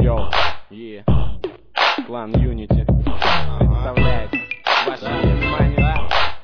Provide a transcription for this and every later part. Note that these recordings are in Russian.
Йоу, клан Unity представляет ваше внимание.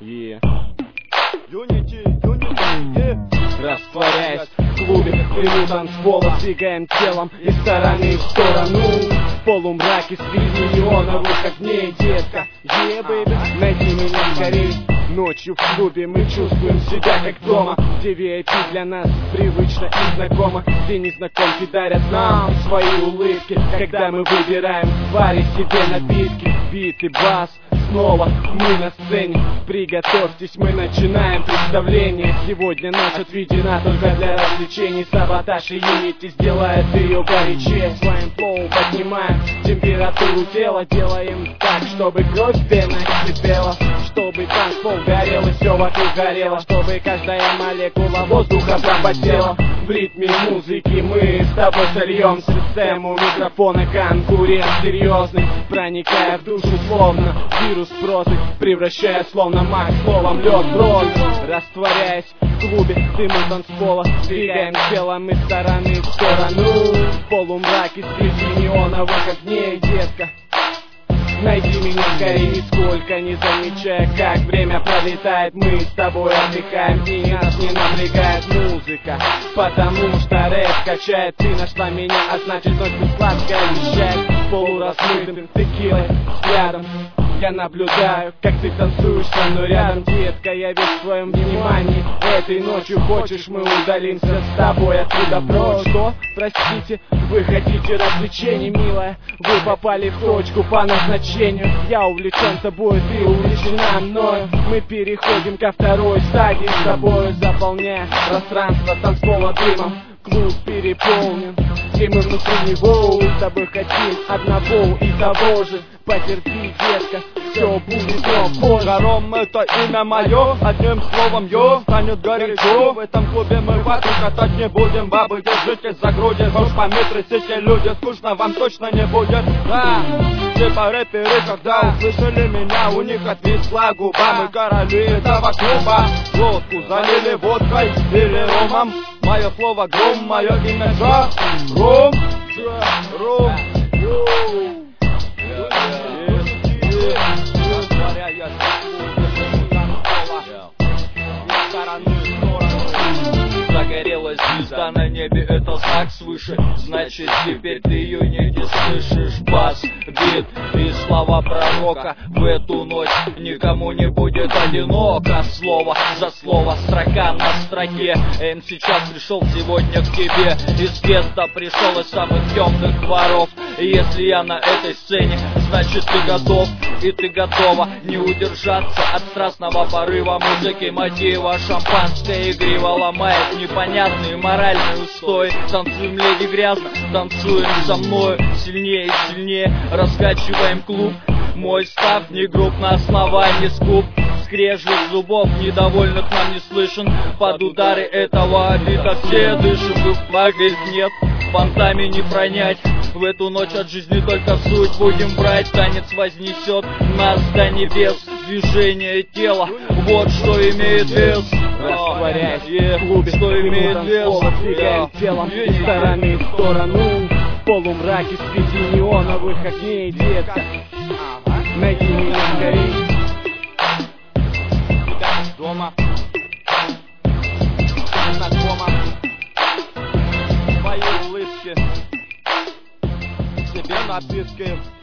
Unity, Растворяясь в клубе, в плену танцпола, двигаем телом из стороны в сторону. В полумраке среди неоновых огней, детка, бэйби, найди меня скорей. Ночью в клубе мы чувствуем себя как дома, где VIP для нас привычно и знакомо, где незнакомки дарят нам свои улыбки, когда мы выбираем в баре себе напитки. Бит и бас, снова мы на сцене, приготовьтесь, мы начинаем представление. Сегодня ночь отведена только для развлечений. Саботаж и Unity сделает ее горячее. Своим флоу поднимаем температуру тела, делаем так, чтобы кровь в венах кипела, чтобы танцпол горел и все вокруг горело, чтобы каждая молекула воздуха пропотела. В ритме музыки мы с тобой сольем систему микрофона, конкурент серьезный, проникая в душу словно вирус прозы, превращая словно маг словом лед в розы. Растворяясь в клубе дыму танцпола, двигаем телом из стороны в сторону. В полумраке среди неоновых огней, детка, найди меня скорее, нисколько не замечая, как время пролетает. Мы с тобой отдыхаем, и нас не напрягает музыка, потому что рэп качает. Ты нашла меня, а значит ночь сладкая вещает. Полуразмытым текилой взглядом я наблюдаю, как ты танцуешь со мной рядом, детка, я весь в твоем внимании. Этой ночью хочешь, мы удалимся с тобой отсюда прочь. Что? Простите, вы хотите развлечений, милая? Вы попали в точку по назначению. Я увлечен тобой, ты увлечена мною. Мы переходим ко второй стадии с тобой, заполняя пространство танцпола дымом. Клуб переполнен, и мы внутри него с тобой хотим одного и того же. Потерпи, детка, все будет позже. Жаром это имя мое, одним словом ё станет горячо. В этом клубе мы вату катать не будем. Бабы, держитесь за груди, ваш по метры сети люди. Скучно вам точно не будет. Да, типа рэперы, когда услышали меня, у них отвисла губа. Мы короли этого клуба, глотку залили водкой или ромом. Мое слово гром, мое имя Джа. Ром, Ром. Загорелась звезда на небе, это знак свыше. Значит, теперь ты ее не слышишь. Бас, бит и слова пророка. В эту ночь никому не будет одиноко. Слово за слово, строка на строке. Сейчас пришел сегодня к тебе. Из гетто пришел из самых темных дворов. Если я на этой сцене, значит ты готов и ты готова не удержаться от страстного порыва музыки, мотива. Шампанское игриво ломает непонятный моральный устой. Танцуем, леди, грязно, танцуем со мною сильнее и сильнее. Раскачиваем клуб, мой став не груб, на основании скуп. Скрежет зубов недовольных нам не слышен. Под удары этого бита все дышим. Ведь нет, понтами не пронять. В эту ночь от жизни только суть будем брать. Танец вознесет нас до небес. Движение тела, вот что имеет вес. Растворяясь в клубе, что имеет вес. Двигаем телом из стороны в сторону. В полумраке среди неоновых огней, детка, найди меня скорей. Дома, знакома, твои улыбки, себе напитки.